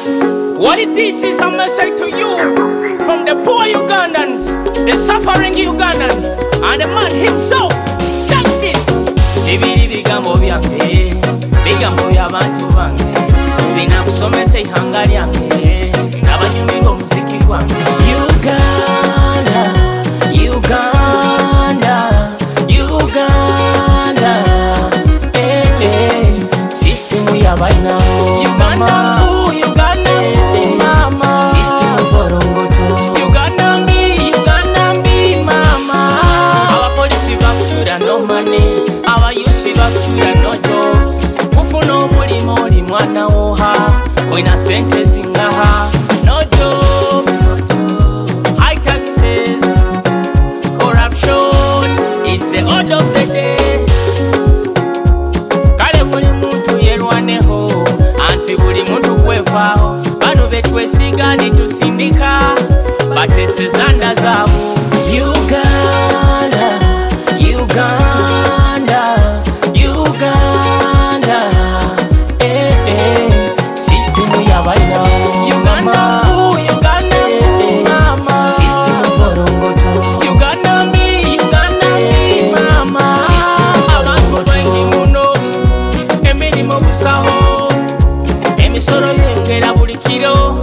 What it is a message to you from the poor Ugandans, the suffering Ugandans, and the man himself. Take this. Ibiri bigambo byange, bigambo by'abantu bange, zina kusomesa ihanga lyange, n'abanyumirwa omuziki gwange. Uganda, Uganda, Uganda, system we have right now. Uganda fu, Uganda fu, mama. System for Ongoto. Uganda mbi, mama. Our police bakuchura no money, our youth bakuchura no jobs. Kufuna omulimo oli mwana woha, oyina sente zingaha. No jobs, high taxes, corruption is the order of the day. Buli muntu kwevaho, bano betwesiga nitusindika, bateseza nda zaabo. Uganda, Uganda, Uganda, system yabaina. Uganda fu, mama. System for Ongoto. Uganda mbi, mama. System for Ongoto. Abantu bengi muno, emirimo busaho. Emisoro yengera buli kiro,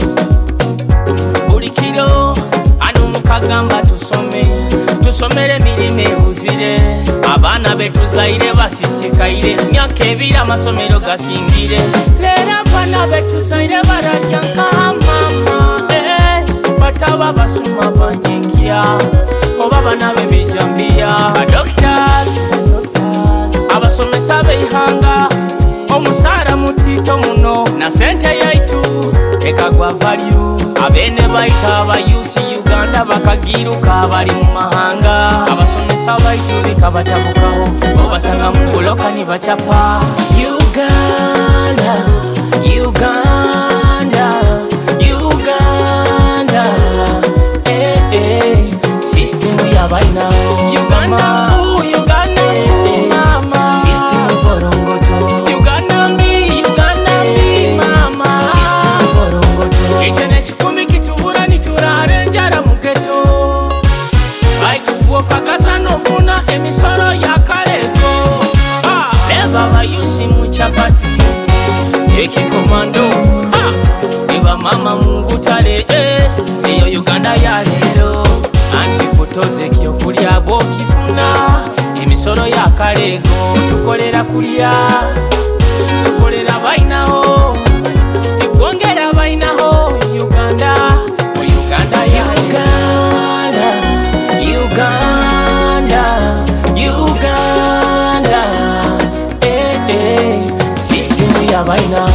anu mukagamba tusomere emirimu ebuzire, abaana betuzaire basisikaire, emyaka ebiri amasomero gakingire, leero abaana betuzaire barajja nka mama, bataba basoma banyenkya, oba bana bebijambiya, doctors, abasomesa beihanga, omusara mutito muno na sente yaitu ekagwa value. Abene baita abayusi Uganda bakagiruka bali mu mahanga, abasomesa baitu bikabatabukaho, obasanga mu buloka ni bachapa. Uganda, Uganda, Uganda, system yabaina. Uganda fu, mama. System for Ongoto. Uganda mbi, mama. System for Ongoto. Ichene chikumi kitubura niturare njara mugeto, baikubuo pagasa nofuna emisoro ya kaleko. Leba bayusi muchapati ekikomando, eba mama mubutale, eyo Uganda ya lero. Anti kutoze kyokulya bwokifuna emisoro ya kaleko, tukolera kulya, tukolera bainaho, ikwongera bainaho. Uganda, Uganda, Uganda, Uganda, system yabaina.